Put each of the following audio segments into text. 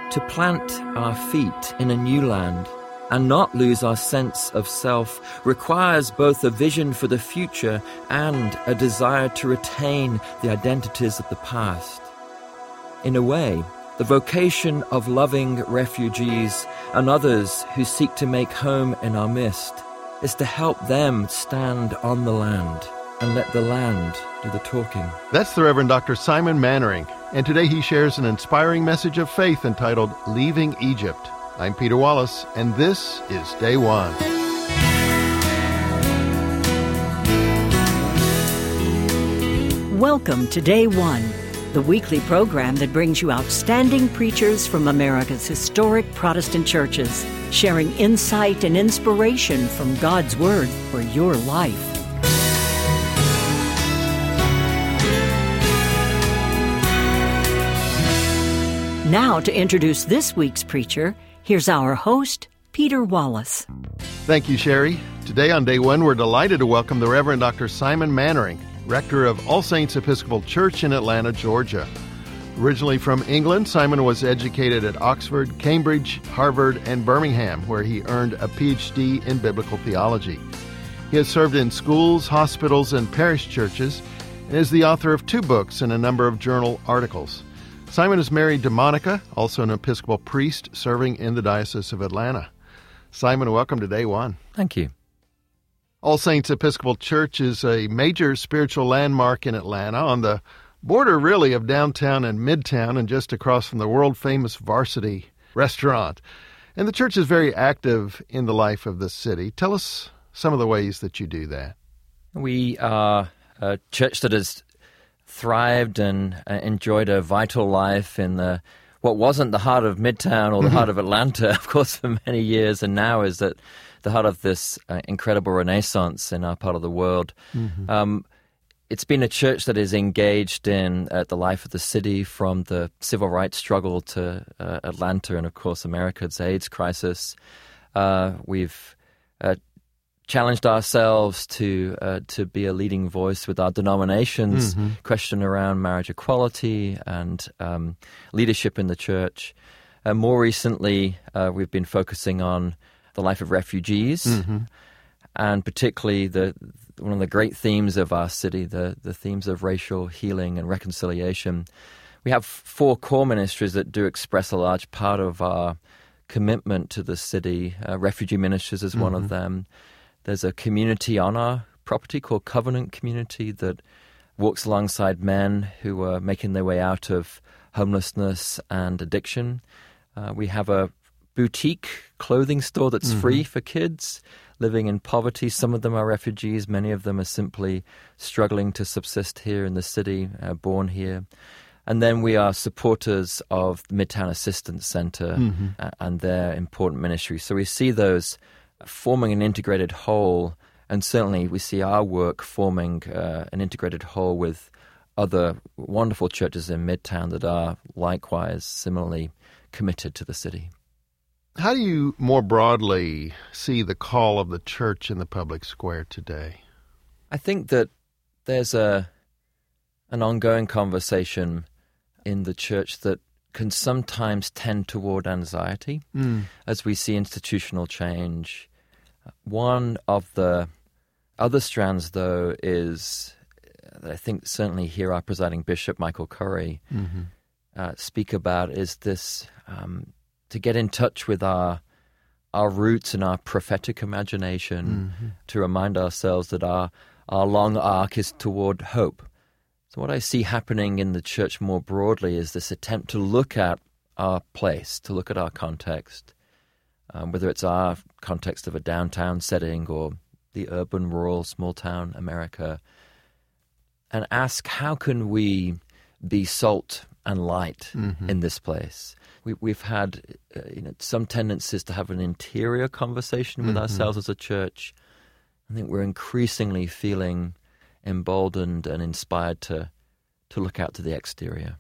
To plant our feet in a new land and not lose our sense of self requires both a vision for the future and a desire to retain the identities of the past. In a way, the vocation of loving refugees and others who seek to make home in our midst is to help them stand on the land and let the land do the talking. That's the Reverend Dr. Simon Mannering, and today he shares an inspiring message of faith entitled Leaving Egypt. I'm Peter Wallace, and this is Day One. Welcome to Day One, the weekly program that brings you outstanding preachers from America's historic Protestant churches, sharing insight and inspiration from God's Word for your life. Now, to introduce this week's preacher, here's our host, Peter Wallace. Thank you, Sherry. Today on Day One, we're delighted to welcome the Reverend Dr. Simon Mannering, rector of All Saints Episcopal Church in Atlanta, Georgia. Originally from England, Simon was educated at Oxford, Cambridge, Harvard, and Birmingham, where he earned a Ph.D. in biblical theology. He has served in schools, hospitals, and parish churches, and is the author of 2 books and a number of journal articles. Simon is married to Monica, also an Episcopal priest serving in the Diocese of Atlanta. Simon, welcome to Day One. Thank you. All Saints Episcopal Church is a major spiritual landmark in Atlanta, on the border, really, of downtown and midtown, and just across from the world-famous Varsity restaurant. And the church is very active in the life of the city. Tell us some of the ways that you do that. We are a church that has thrived and enjoyed a vital life in what wasn't the heart of Midtown or the heart of Atlanta, of course, for many years, and now is at the heart of this incredible renaissance in our part of the world. It's been a church that is engaged in the life of the city, from the civil rights struggle to Atlanta and, of course, America's AIDS crisis. We've challenged ourselves to be a leading voice with our denomination's question around marriage equality and leadership in the church. More recently, we've been focusing on the life of refugees, and particularly one of the great themes of our city, the themes of racial healing and reconciliation. We have 4 core ministries that do express a large part of our commitment to the city. Refugee Ministries is one of them. There's a community on our property called Covenant Community that walks alongside men who are making their way out of homelessness and addiction. We have a boutique clothing store that's free for kids living in poverty. Some of them are refugees. Many of them are simply struggling to subsist here in the city, born here. And then we are supporters of the Midtown Assistance Center and their important ministry. So we see those forming an integrated whole, and certainly we see our work forming an integrated whole with other wonderful churches in Midtown that are likewise similarly committed to the city. How do you more broadly see the call of the church in the public square today? I think that there's an ongoing conversation in the church that can sometimes tend toward anxiety as we see institutional change. One of the other strands, though, is that I think certainly here our presiding bishop, Michael Curry, speak about is this to get in touch with our roots and our prophetic imagination, to remind ourselves that our long arc is toward hope. So what I see happening in the church more broadly is this attempt to look at our place, to look at our context, whether it's our context of a downtown setting or the urban, rural, small-town America, and ask how can we be salt and light in this place. We've had some tendencies to have an interior conversation with ourselves as a church. I think we're increasingly feeling emboldened and inspired to look out to the exterior.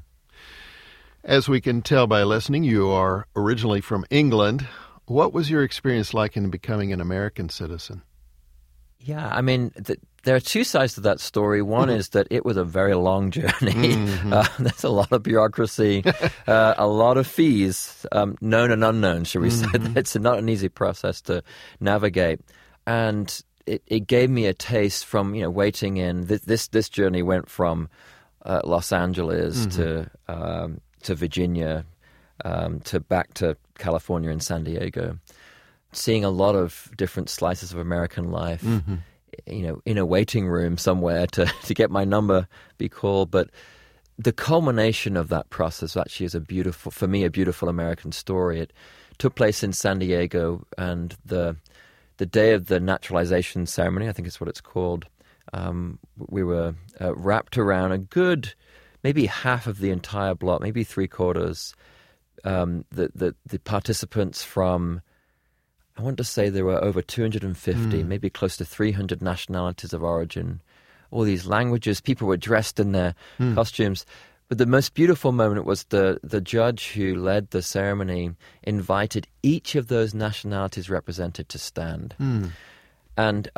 As we can tell by listening, you are originally from England. What was your experience like in becoming an American citizen? Yeah, I mean, there are two sides to that story. One is that it was a very long journey. There's a lot of bureaucracy, a lot of fees, known and unknown, shall we say. It's not an easy process to navigate. And it gave me a taste from, waiting in. This journey went from Los Angeles to Virginia, to back to California and San Diego. Seeing a lot of different slices of American life, in a waiting room somewhere to get my number be called. But the culmination of that process actually is a beautiful American story. It took place in San Diego, and the day of the naturalization ceremony, I think is what it's called, we were wrapped around a good, maybe half of the entire block, maybe 3/4. The participants from, I want to say there were over 250, maybe close to 300 nationalities of origin, all these languages. People were dressed in their costumes. But the most beautiful moment was the judge who led the ceremony invited each of those nationalities represented to stand. And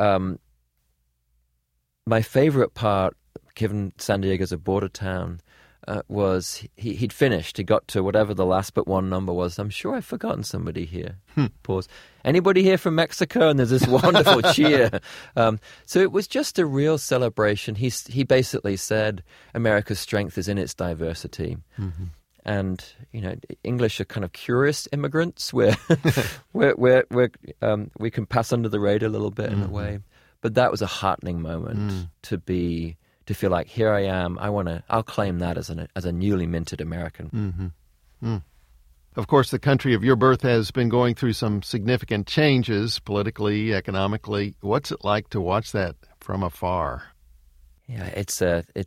my favorite part, given San Diego's a border town, was he'd finished. He got to whatever the last but one number was. I'm sure I've forgotten somebody here. Pause. Anybody here from Mexico? And there's this wonderful cheer. So it was just a real celebration. He basically said America's strength is in its diversity. And, English are kind of curious immigrants. We can pass under the radar a little bit in a way. But that was a heartening moment to feel like, here I am. I'll claim that as a newly minted American. Of course, the country of your birth has been going through some significant changes politically, economically. What's it like to watch that from afar? Yeah, it's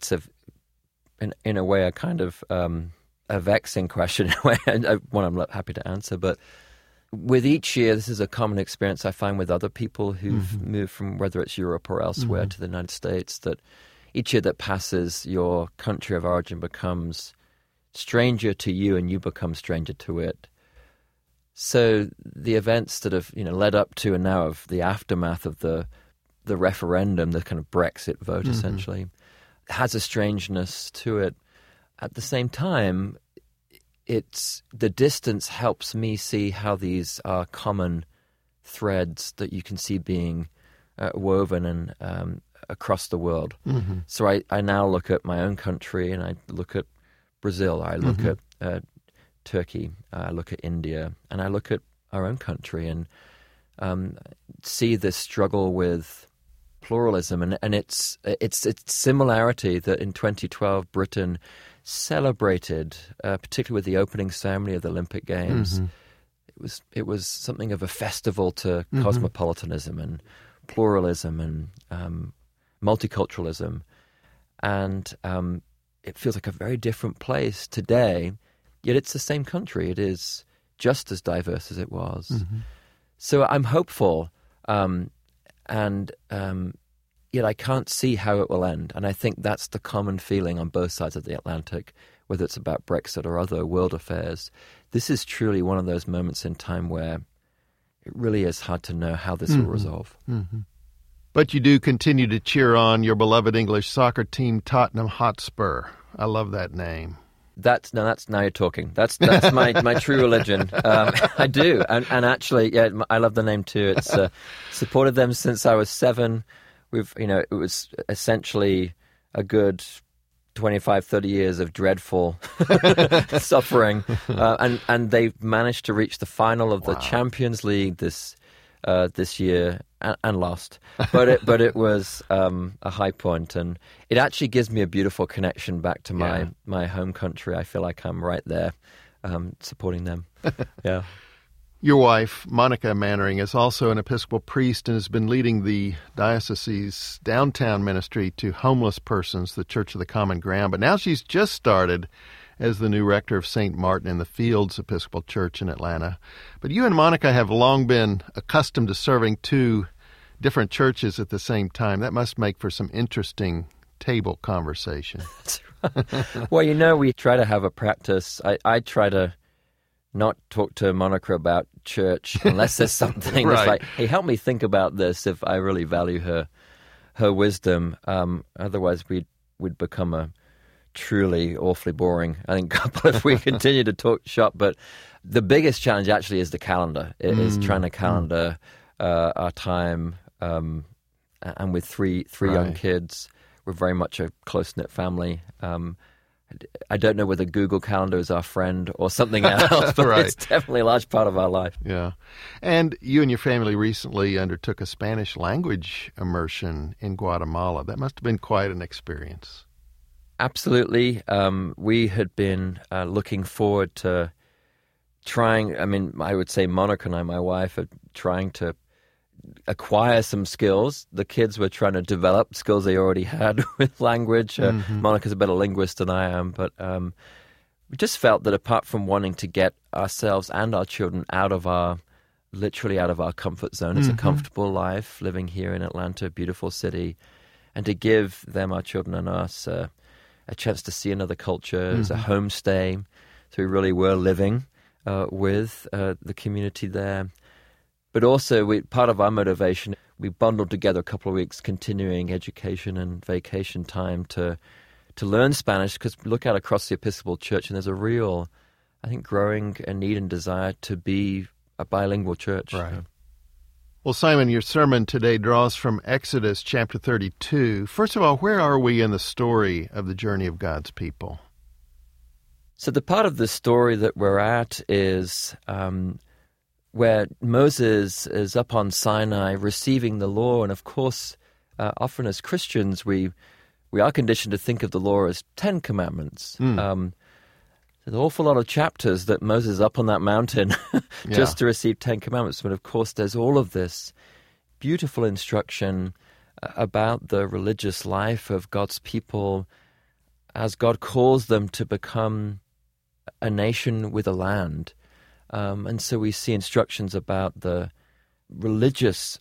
in a way a kind of a vexing question, in a way, and one I'm happy to answer. But with each year, this is a common experience I find with other people who've moved from whether it's Europe or elsewhere to the United States, that each year that passes, your country of origin becomes stranger to you and you become stranger to it. So the events that have led up to and now of the aftermath of the referendum, the kind of Brexit vote essentially, has a strangeness to it. At the same time, the distance helps me see how these are common threads that you can see being woven and across the world. So I now look at my own country, and I look at Brazil, I look at Turkey, I look at India, and I look at our own country and see this struggle with pluralism and its similarity that in 2012 Britain celebrated, particularly with the opening ceremony of the Olympic Games. It was something of a festival to cosmopolitanism and pluralism and multiculturalism, and it feels like a very different place today, yet it's the same country. It is just as diverse as it was. So I'm hopeful, and yet I can't see how it will end. And I think that's the common feeling on both sides of the Atlantic, whether it's about Brexit or other world affairs. This is truly one of those moments in time where it really is hard to know how this will resolve. But you do continue to cheer on your beloved English soccer team, Tottenham Hotspur. I love that name. That's now you're talking. That's my true religion. I do, and actually, yeah, I love the name too. It's supported them since I was 7. It was essentially a good 25, 30 years of dreadful suffering, and they've managed to reach the final of the Champions League this year and lost. But it was a high point, and it actually gives me a beautiful connection back to my home country. I feel like I'm right there supporting them. Yeah. Your wife, Monica Mannering, is also an Episcopal priest and has been leading the diocese's downtown ministry to homeless persons, the Church of the Common Ground. But now she's just started as the new rector of St. Martin in the Fields Episcopal Church in Atlanta. But you and Monica have long been accustomed to serving 2 different churches at the same time. That must make for some interesting table conversation. That's right. Well, we try to have a practice. I try to not talk to Monica about church unless there's something Right. that's like, hey, help me think about this if I really value her wisdom. Otherwise, we'd become a truly awfully boring, I think, couple if we continue to talk shop. But the biggest challenge actually is the calendar. It is trying to calendar our time. And with three young kids, we're very much a close-knit family. I don't know whether Google Calendar is our friend or something else, but Right. it's definitely a large part of our life. Yeah. And you and your family recently undertook a Spanish language immersion in Guatemala. That must have been quite an experience. Absolutely. We had been looking forward to trying, I would say Monica and I, my wife, are trying to acquire some skills. The kids were trying to develop skills they already had with language. Monica's a better linguist than I am, but we just felt that apart from wanting to get ourselves and our children literally out of our comfort zone, it's a comfortable life living here in Atlanta, a beautiful city, and to give them, our children and us, a chance to see another culture, as a homestay. So we really were living with the community there. But also, part of our motivation, we bundled together a couple of weeks continuing education and vacation time to learn Spanish, because we look out across the Episcopal Church and there's a real, I think, growing need and desire to be a bilingual church. Right. Well, Simon, your sermon today draws from Exodus chapter 32. First of all, where are we in the story of the journey of God's people? So the part of the story that we're at is where Moses is up on Sinai receiving the law. And of course, often as Christians, we are conditioned to think of the law as 10 commandments. There's an awful lot of chapters that Moses is up on that mountain just to receive 10 commandments. But of course, there's all of this beautiful instruction about the religious life of God's people as God calls them to become a nation with a land. And so we see instructions about the religious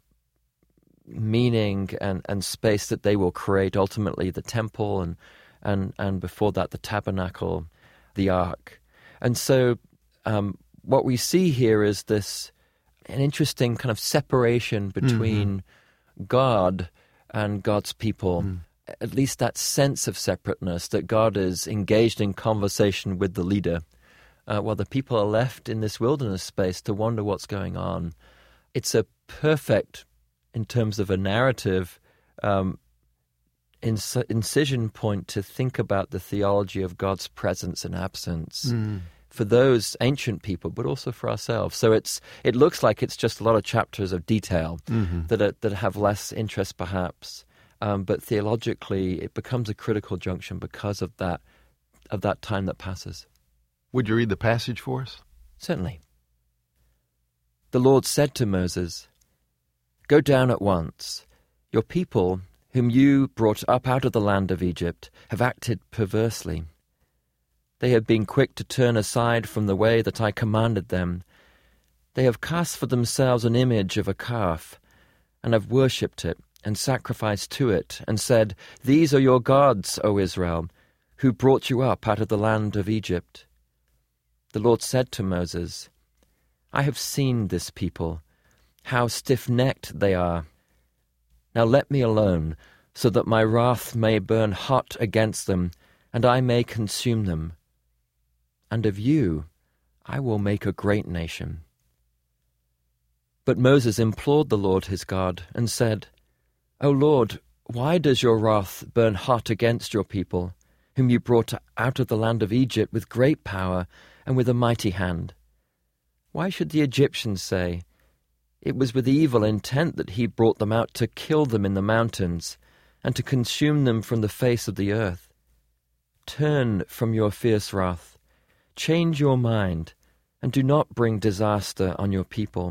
meaning and space that they will create, ultimately the temple and before that the tabernacle, the ark. And so what we see here is an interesting kind of separation between God and God's people, at least that sense of separateness, that God is engaged in conversation with the leader, while the people are left in this wilderness space to wonder what's going on. It's a perfect, in terms of a narrative, incision point to think about the theology of God's presence and absence for those ancient people, but also for ourselves. So it looks like it's just a lot of chapters of detail that have less interest, perhaps, but theologically it becomes a critical junction because of that time that passes. Would you read the passage for us? Certainly. The Lord said to Moses, "Go down at once. Your people, whom you brought up out of the land of Egypt, have acted perversely. They have been quick to turn aside from the way that I commanded them. They have cast for themselves an image of a calf, and have worshipped it, and sacrificed to it, and said, 'These are your gods, O Israel, who brought you up out of the land of Egypt.' The Lord said to Moses, 'I have seen this people, how stiff-necked they are. Now let me alone, so that my wrath may burn hot against them, and I may consume them. And of you I will make a great nation.' But Moses implored the Lord his God, and said, 'O Lord, why does your wrath burn hot against your people, whom you brought out of the land of Egypt with great power and with a mighty hand? Why should the Egyptians say, it was with evil intent that he brought them out to kill them in the mountains and to consume them from the face of the earth? Turn from your fierce wrath, change your mind, and do not bring disaster on your people.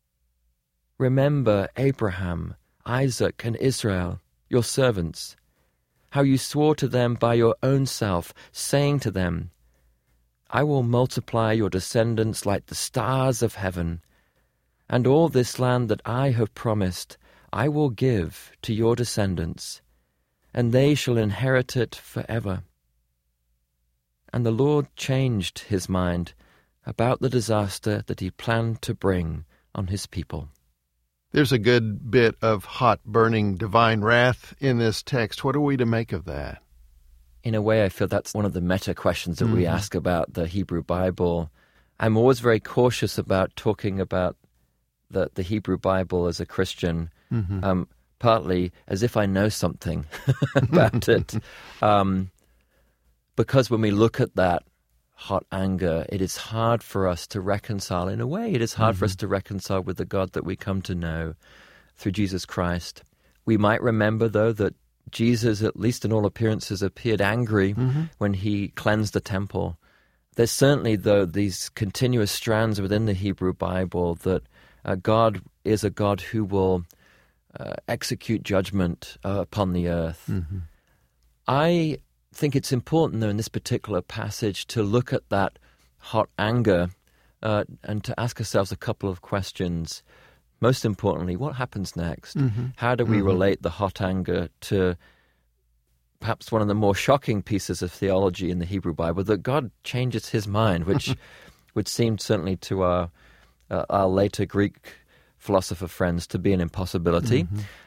Remember Abraham, Isaac, and Israel, your servants, how you swore to them by your own self, saying to them, I will multiply your descendants like the stars of heaven, and all this land that I have promised I will give to your descendants, and they shall inherit it forever.' And the Lord changed his mind about the disaster that he planned to bring on his people. There's a good bit of hot, burning divine wrath in this text. What are we to make of that? In a way, I feel that's one of the meta questions that we ask about the Hebrew Bible. I'm always very cautious about talking about the Hebrew Bible as a Christian, partly as if I know something about it. Because when we look at that hot anger, it is hard for us to reconcile. In a way, it is hard for us to reconcile with the God that we come to know through Jesus Christ. We might remember, though, that Jesus, at least in all appearances, appeared angry when he cleansed the temple. There's certainly, though, these continuous strands within the Hebrew Bible that God is a God who will execute judgment upon the earth. I think it's important, though, in this particular passage to look at that hot anger and to ask ourselves a couple of questions. Most importantly, what happens next? How do we relate the hot anger to perhaps one of the more shocking pieces of theology in the Hebrew Bible, that God changes his mind, which would seem certainly to our later Greek philosopher friends to be an impossibility,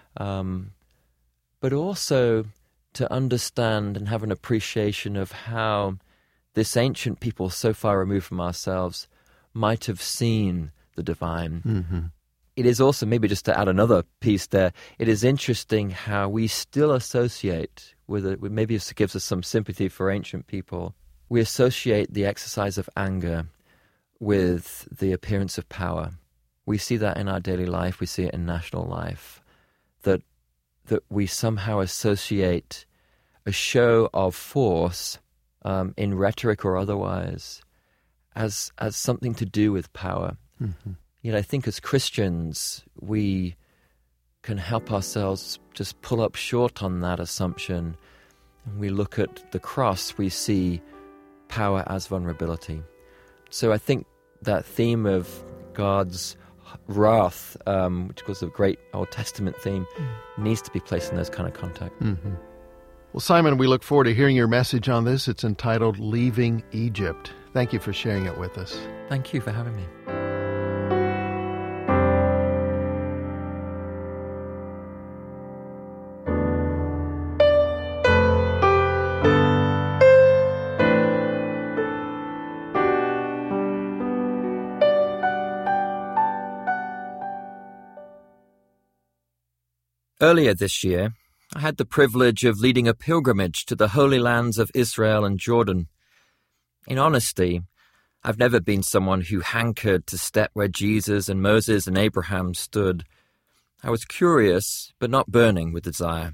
but also to understand and have an appreciation of how this ancient people so far removed from ourselves might have seen the divine. It is also, maybe just to add another piece there, it is interesting how we still associate with it, maybe it gives us some sympathy for ancient people. We associate the exercise of anger with the appearance of power. We see that in our daily life, we see it in national life, that we somehow associate a show of force in rhetoric or otherwise as something to do with power. Yet I think as Christians, we can help ourselves just pull up short on that assumption. When we look at the cross, we see power as vulnerability. So I think that theme of God's wrath, which was a great Old Testament theme, needs to be placed in those kind of contexts. Well, Simon, we look forward to hearing your message on this. It's entitled Leaving Egypt. Thank you for sharing it with us. Thank you for having me. Earlier this year, I had the privilege of leading a pilgrimage to the Holy Lands of Israel and Jordan. In honesty, I've never been someone who hankered to step where Jesus and Moses and Abraham stood. I was curious, but not burning with desire.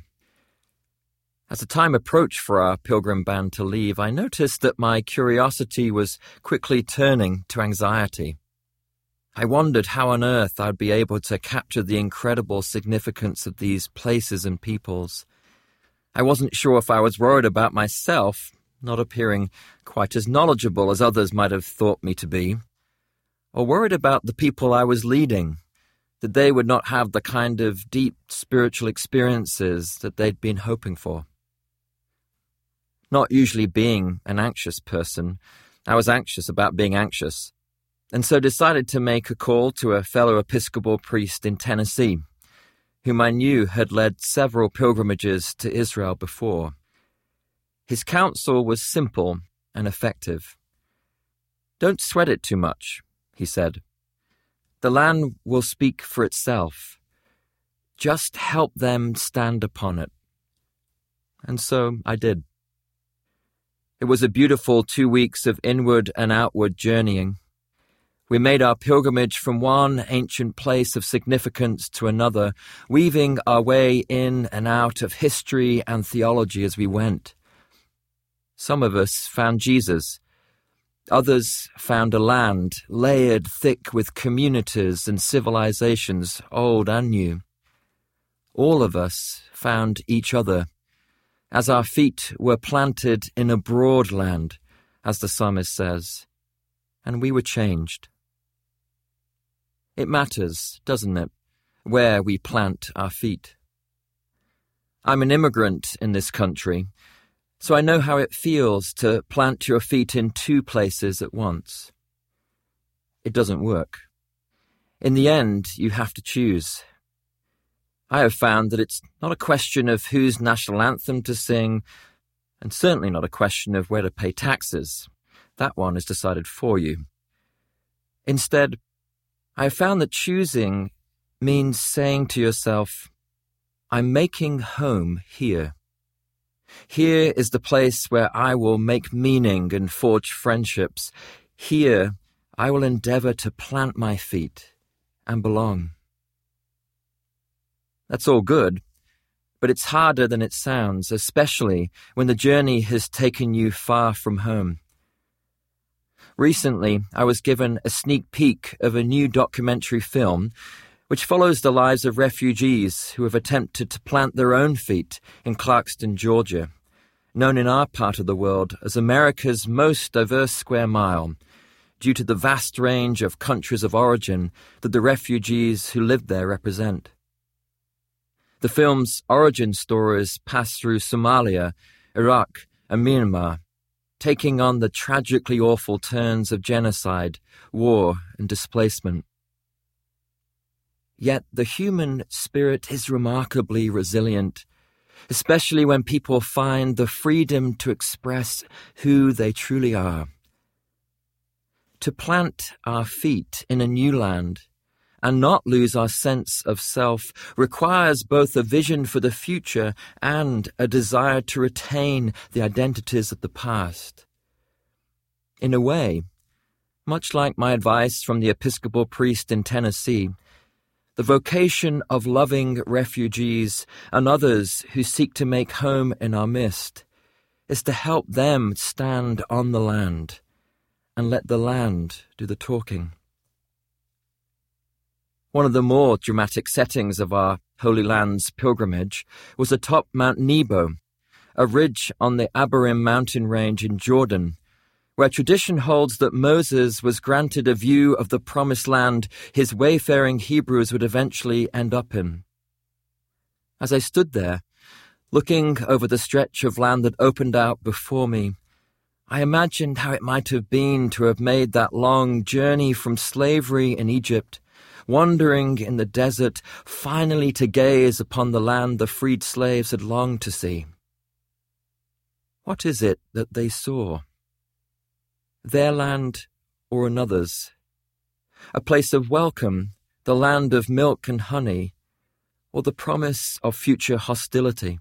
As the time approached for our pilgrim band to leave, I noticed that my curiosity was quickly turning to anxiety. I wondered how on earth I'd be able to capture the incredible significance of these places and peoples. I wasn't sure if I was worried about myself, not appearing quite as knowledgeable as others might have thought me to be, or worried about the people I was leading, that they would not have the kind of deep spiritual experiences that they'd been hoping for. Not usually being an anxious person, I was anxious about being anxious, and so decided to make a call to a fellow Episcopal priest in Tennessee, whom I knew had led several pilgrimages to Israel before. His counsel was simple and effective. "Don't sweat it too much," he said. "The land will speak for itself. Just help them stand upon it." And so I did. It was a beautiful 2 weeks of inward and outward journeying. We made our pilgrimage from one ancient place of significance to another, weaving our way in and out of history and theology as we went. Some of us found Jesus. Others found a land layered thick with communities and civilizations, old and new. All of us found each other, as our feet were planted in a broad land, as the psalmist says, and we were changed. It matters, doesn't it, where we plant our feet? I'm an immigrant in this country, so I know how it feels to plant your feet in two places at once. it doesn't work. In the end, you have to choose. I have found that it's not a question of whose national anthem to sing, and certainly not a question of where to pay taxes. That one is decided for you. Instead, I have found that choosing means saying to yourself, I'm making home here. Here is the place where I will make meaning and forge friendships. Here, I will endeavor to plant my feet and belong. That's all good, but it's harder than it sounds, especially when the journey has taken you far from home. Recently, I was given a sneak peek of a new documentary film which follows the lives of refugees who have attempted to plant their own feet in Clarkston, Georgia, known in our part of the world as America's most diverse square mile, due to the vast range of countries of origin that the refugees who live there represent. The film's origin stories pass through Somalia, Iraq, and Myanmar, taking on the tragically awful turns of genocide, war, and displacement. Yet the human spirit is remarkably resilient, especially when people find the freedom to express who they truly are. To plant our feet in a new land and not lose our sense of self requires both a vision for the future and a desire to retain the identities of the past. In a way, much like my advice from the Episcopal priest in Tennessee, the vocation of loving refugees and others who seek to make home in our midst is to help them stand on the land and let the land do the talking. One of the more dramatic settings of our Holy Land's pilgrimage was atop Mount Nebo, a ridge on the Abarim mountain range in Jordan, where tradition holds that Moses was granted a view of the promised land his wayfaring Hebrews would eventually end up in. As I stood there, looking over the stretch of land that opened out before me, I imagined how it might have been to have made that long journey from slavery in Egypt, wandering in the desert, finally to gaze upon the land the freed slaves had longed to see. What is it that they saw? Their land or another's? A place of welcome, the land of milk and honey, or the promise of future hostility?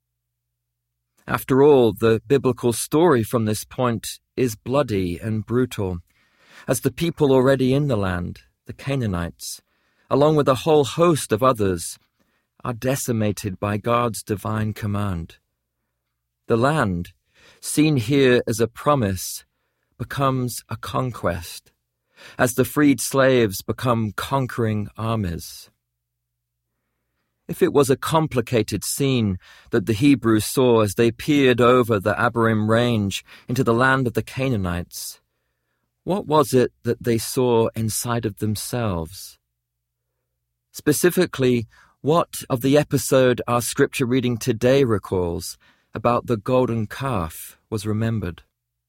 After all, the biblical story from this point is bloody and brutal, as the people already in the land, the Canaanites, along with a whole host of others, are decimated by God's divine command. The land, seen here as a promise, becomes a conquest, as the freed slaves become conquering armies. If it was a complicated scene that the Hebrews saw as they peered over the Abarim range into the land of the Canaanites, what was it that they saw inside of themselves? Specifically, what of the episode our scripture reading today recalls about the golden calf was remembered?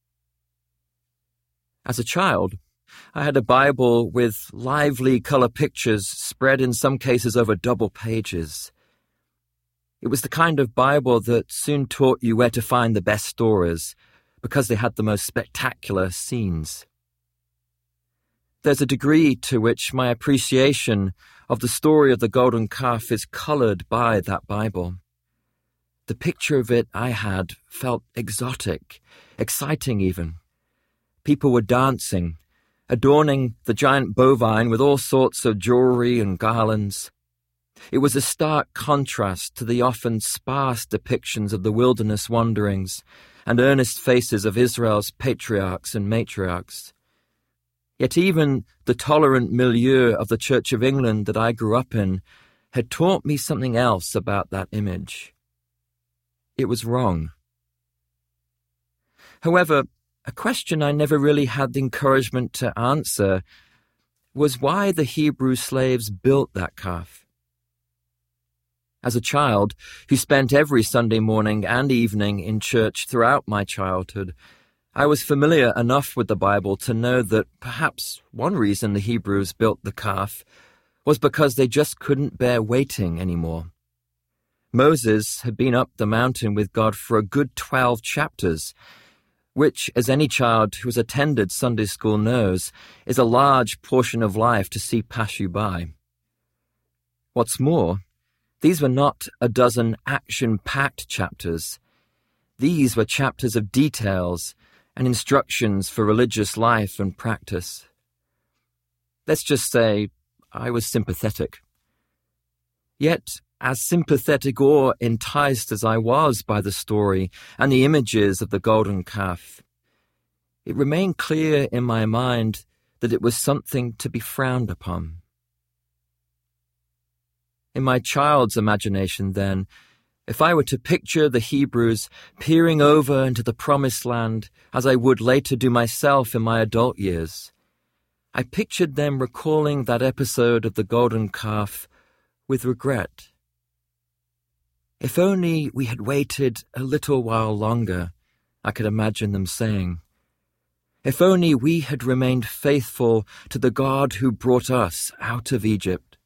As a child, I had a Bible with lively color pictures spread in some cases over double pages. It was the kind of Bible that soon taught you where to find the best stories, because they had the most spectacular scenes. There's a degree to which my appreciation of the story of the golden calf is colored by that Bible. The picture of it I had felt exotic, exciting even. People were dancing, adorning the giant bovine with all sorts of jewelry and garlands. It was a stark contrast to the often sparse depictions of the wilderness wanderings and earnest faces of Israel's patriarchs and matriarchs. Yet even the tolerant milieu of the Church of England that I grew up in had taught me something else about that image. It was wrong. However, a question I never really had the encouragement to answer was why the Hebrew slaves built that calf. As a child who spent every Sunday morning and evening in church throughout my childhood, I was familiar enough with the Bible to know that perhaps one reason the Hebrews built the calf was because they just couldn't bear waiting anymore. Moses had been up the mountain with God for a good 12 chapters, which, as any child who has attended Sunday school knows, is a large portion of life to see pass you by. What's more, these were not a dozen action-packed chapters. These were chapters of details and instructions for religious life and practice. Let's just say I was sympathetic. Yet, as sympathetic or enticed as I was by the story and the images of the golden calf, it remained clear in my mind that it was something to be frowned upon. In my child's imagination, then, if I were to picture the Hebrews peering over into the promised land as I would later do myself in my adult years, I pictured them recalling that episode of the golden calf with regret. If only we had waited a little while longer, I could imagine them saying. If only we had remained faithful to the God who brought us out of Egypt.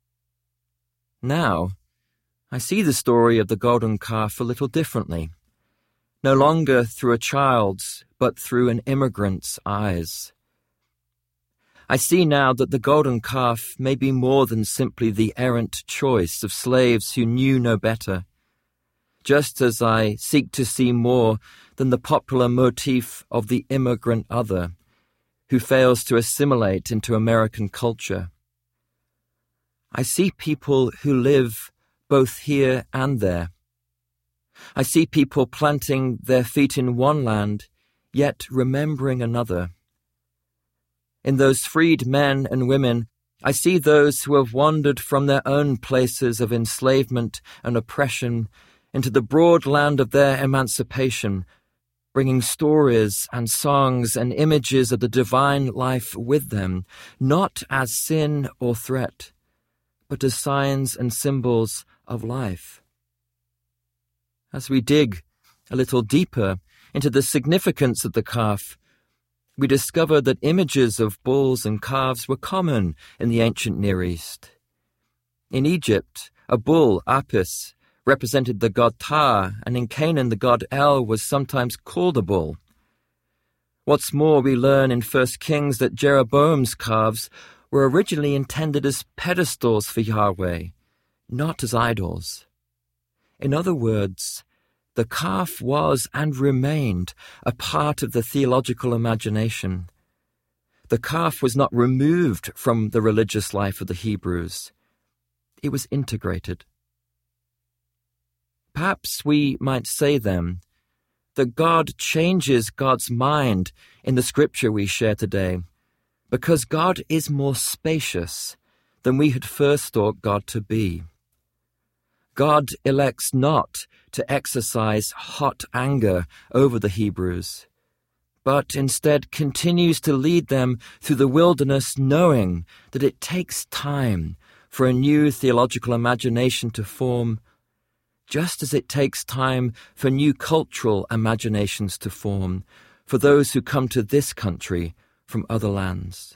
Now, I see the story of the golden calf a little differently, no longer through a child's, but through an immigrant's eyes. I see now that the golden calf may be more than simply the errant choice of slaves who knew no better, just as I seek to see more than the popular motif of the immigrant other, who fails to assimilate into American culture. I see people who live both here and there. I see people planting their feet in one land, yet remembering another. In those freed men and women, I see those who have wandered from their own places of enslavement and oppression into the broad land of their emancipation, bringing stories and songs and images of the divine life with them, not as sin or threat, but as signs and symbols of life. As we dig a little deeper into the significance of the calf, we discover that images of bulls and calves were common in the ancient Near East. In Egypt, a bull, Apis, represented the god Ptah, and in Canaan the god El was sometimes called a bull. What's more, we learn in 1 Kings that Jeroboam's calves were originally intended as pedestals for Yahweh, not as idols. In other words, the calf was and remained a part of the theological imagination. The calf was not removed from the religious life of the Hebrews. It was integrated. Perhaps we might say then that God changes God's mind in the scripture we share today, because God is more spacious than we had first thought God to be. God elects not to exercise hot anger over the Hebrews, but instead continues to lead them through the wilderness, knowing that it takes time for a new theological imagination to form, just as it takes time for new cultural imaginations to form for those who come to this country from other lands.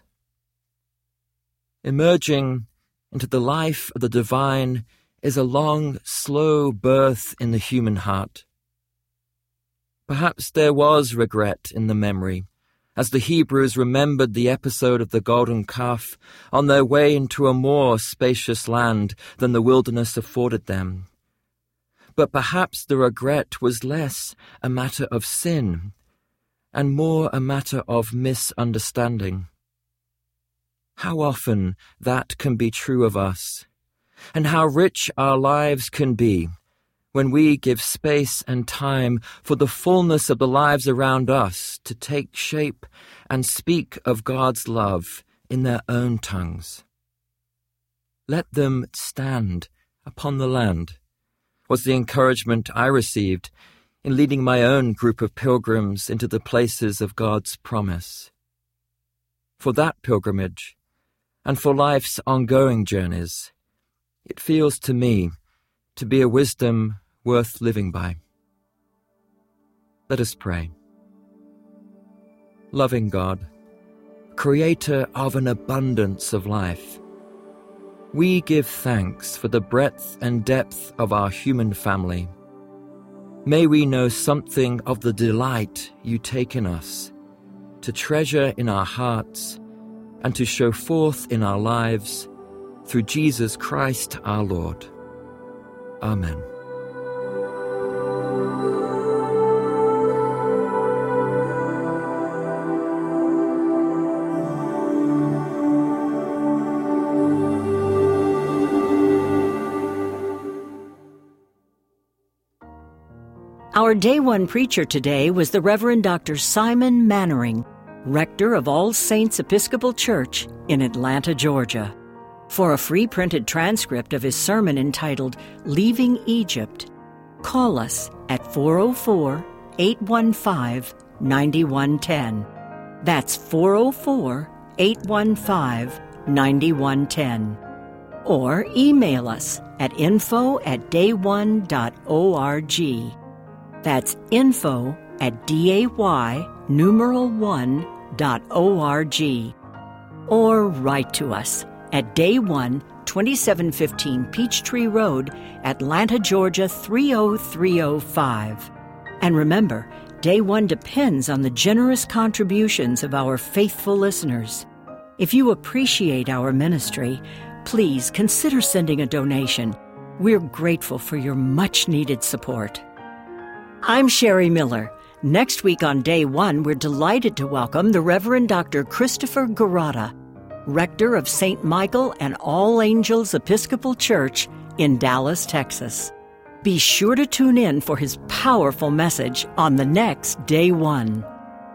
Emerging into the life of the divine is a long, slow birth in the human heart. Perhaps there was regret in the memory, as the Hebrews remembered the episode of the golden calf on their way into a more spacious land than the wilderness afforded them. But perhaps the regret was less a matter of sin and more a matter of misunderstanding. How often that can be true of us, and how rich our lives can be when we give space and time for the fullness of the lives around us to take shape and speak of God's love in their own tongues. Let them stand upon the land, was the encouragement I received in leading my own group of pilgrims into the places of God's promise. For that pilgrimage, and for life's ongoing journeys, it feels to me to be a wisdom worth living by. Let us pray. Loving God, Creator of an abundance of life, we give thanks for the breadth and depth of our human family. May we know something of the delight you take in us, to treasure in our hearts, and to show forth in our lives, through Jesus Christ our Lord. Amen. Our Day One preacher today was the Reverend Dr. Simon Mannering, rector of All Saints Episcopal Church in Atlanta, Georgia. For a free printed transcript of his sermon entitled Leaving Egypt, call us at 404-815-9110. That's 404-815-9110. Or email us at info@dayone.org. That's info@day1.org. Or write to us at Day One, 2715 Peachtree Road, Atlanta, Georgia 30305. And remember, Day One depends on the generous contributions of our faithful listeners. If you appreciate our ministry, please consider sending a donation. We're grateful for your much-needed support. I'm Sherry Miller. Next week on Day One, we're delighted to welcome the Reverend Dr. Christopher Garrotta, rector of St. Michael and All Angels Episcopal Church in Dallas, Texas. Be sure to tune in for his powerful message on the next Day One.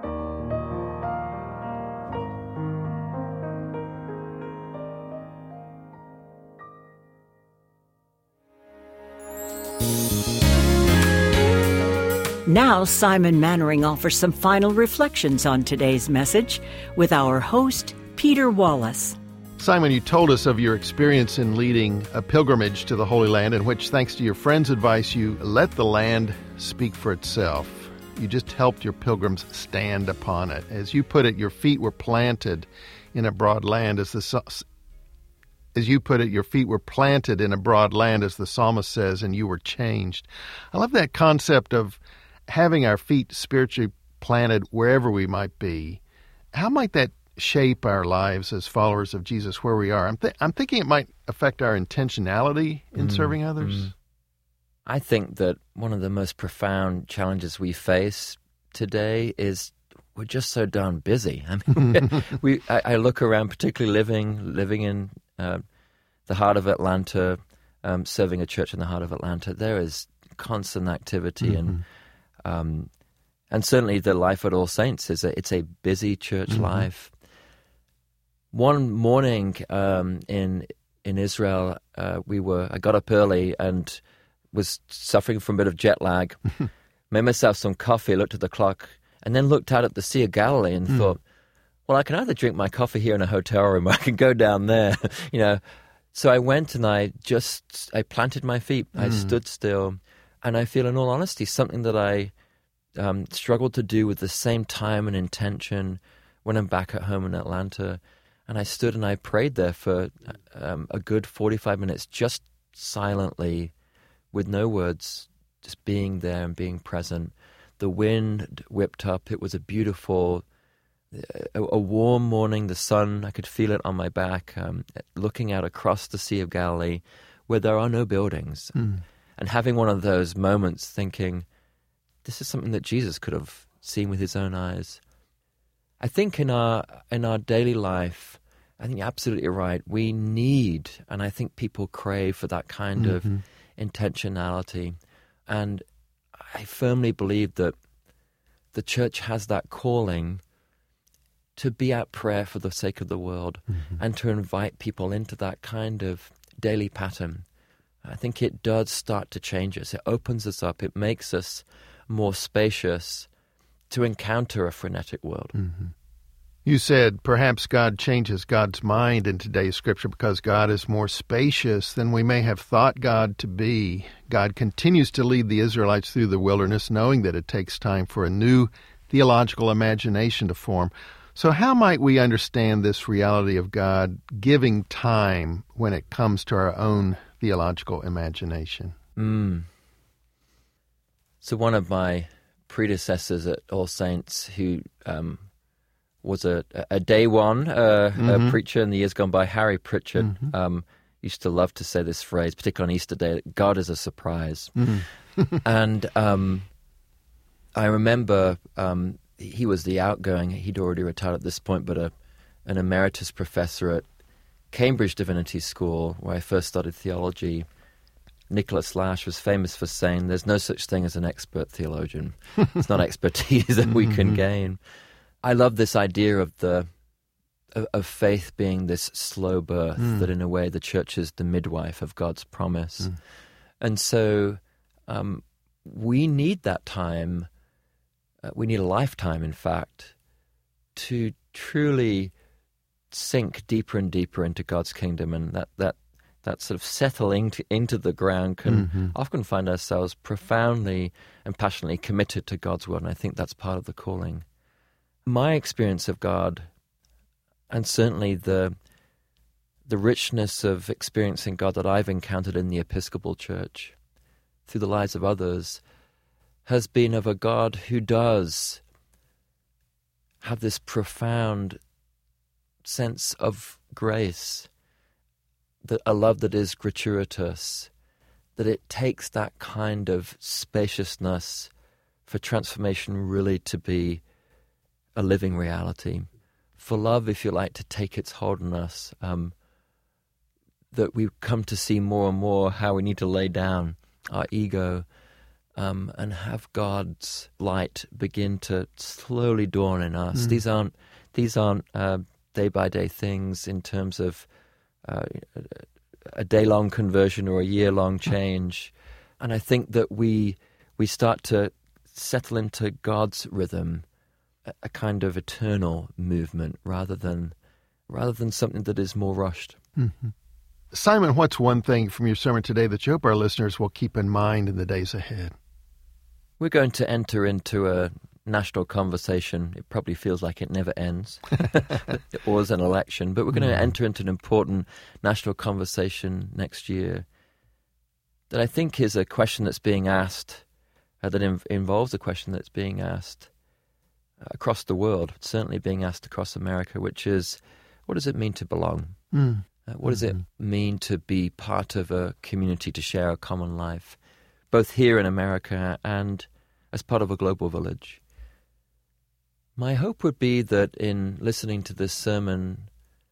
Now, Simon Mannering offers some final reflections on today's message with our host, Peter Wallace. Simon, you told us of your experience in leading a pilgrimage to the Holy Land in which, thanks to your friend's advice, you let the land speak for itself. You just helped your pilgrims stand upon it. As you put it, your feet were planted in a broad land as the psalmist says, and you were changed. I love that concept of having our feet spiritually planted wherever we might be. How might that shape our lives as followers of Jesus where we are? I'm thinking it might affect our intentionality in serving others. I think that one of the most profound challenges we face today is we're just so darn busy. I mean, I look around, particularly living in the heart of Atlanta, serving a church in the heart of Atlanta. There is constant activity and certainly the life at All Saints it's a busy church life. One morning in Israel, I got up early and was suffering from a bit of jet lag. Made myself some coffee, looked at the clock, and then looked out at the Sea of Galilee and thought, well, I can either drink my coffee here in a hotel room or I can go down there, So I went and I planted my feet. I stood still. And I feel, in all honesty, something that I struggled to do with the same time and intention when I'm back at home in Atlanta. And I stood and I prayed there for a good 45 minutes, just silently, with no words, just being there and being present. The wind whipped up. It was a beautiful, a warm morning. The sun, I could feel it on my back, looking out across the Sea of Galilee where there are no buildings. And having one of those moments thinking, this is something that Jesus could have seen with his own eyes. I think in our daily life, I think you're absolutely right. We need, and I think people crave for that kind of intentionality. And I firmly believe that the church has that calling to be at prayer for the sake of the world and to invite people into that kind of daily pattern. I think it does start to change us. It opens us up. It makes us more spacious to encounter a frenetic world. You said perhaps God changes God's mind in today's scripture because God is more spacious than we may have thought God to be. God continues to lead the Israelites through the wilderness, knowing that it takes time for a new theological imagination to form. So how might we understand this reality of God giving time when it comes to our own theological imagination? So one of my predecessors at All Saints, who was a day one a preacher in the years gone by, Harry Pritchard, used to love to say this phrase, particularly on Easter Day, that God is a surprise. And I remember he was the outgoing, he'd already retired at this point, but an emeritus professor at Cambridge Divinity School, where I first studied theology. Nicholas Lash was famous for saying, there's no such thing as an expert theologian. It's not expertise that we can gain. I love this idea of faith being this slow birth, that in a way the church is the midwife of God's promise. And so we need that time. We need a lifetime, in fact, to truly sink deeper and deeper into God's kingdom, and that sort of settling into the ground can often find ourselves profoundly and passionately committed to God's word, and I think that's part of the calling. My experience of God, and certainly the richness of experiencing God that I've encountered in the Episcopal Church through the lives of others, has been of a God who does have this profound sense of grace, that a love that is gratuitous, that it takes that kind of spaciousness for transformation really to be a living reality. For love, if you like, to take its hold on us, that we come to see more and more how we need to lay down our ego and have God's light begin to slowly dawn in us. These aren't day-by-day things in terms of a day-long conversion or a year-long change. And I think that we start to settle into God's rhythm, a kind of eternal movement rather than something that is more rushed. Simon, what's one thing from your sermon today that you hope our listeners will keep in mind in the days ahead? We're going to enter into a national conversation. It probably feels like it never ends. It was an election, but we're going to enter into an important national conversation next year that I think is a question that's being asked, that involves a question that's being asked across the world, certainly being asked across America, which is, what does it mean to belong? What does it mean to be part of a community, to share a common life, both here in America and as part of a global village? My hope would be that in listening to this sermon,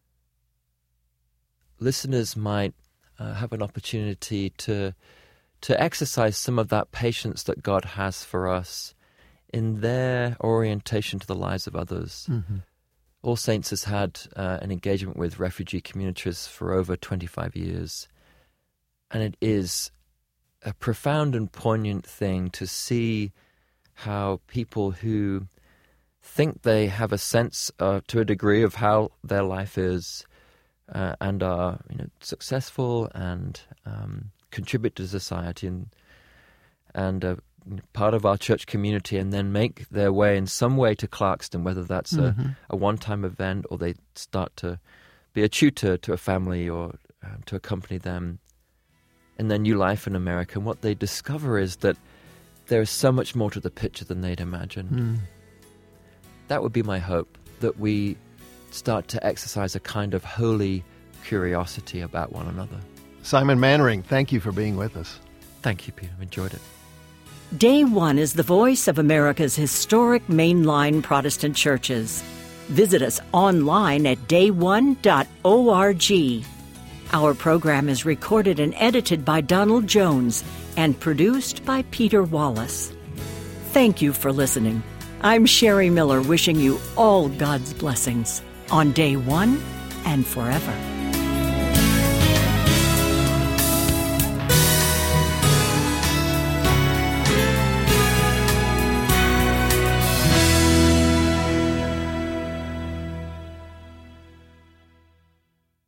listeners might have an opportunity to exercise some of that patience that God has for us in their orientation to the lives of others. All Saints has had an engagement with refugee communities for over 25 years, and it is a profound and poignant thing to see how people who think they have a sense to a degree of how their life is and are successful and contribute to society and part of our church community, and then make their way in some way to Clarkston, whether that's a one-time event or they start to be a tutor to a family or to accompany them in their new life in America. And what they discover is that there is so much more to the picture than they'd imagined. That would be my hope, that we start to exercise a kind of holy curiosity about one another. Simon Mannering, thank you for being with us. Thank you, Peter. I've enjoyed it. Day One is the voice of America's historic mainline Protestant churches. Visit us online at dayone.org. Our program is recorded and edited by Donald Jones and produced by Peter Wallace. Thank you for listening. I'm Sherry Miller, wishing you all God's blessings on Day One and forever.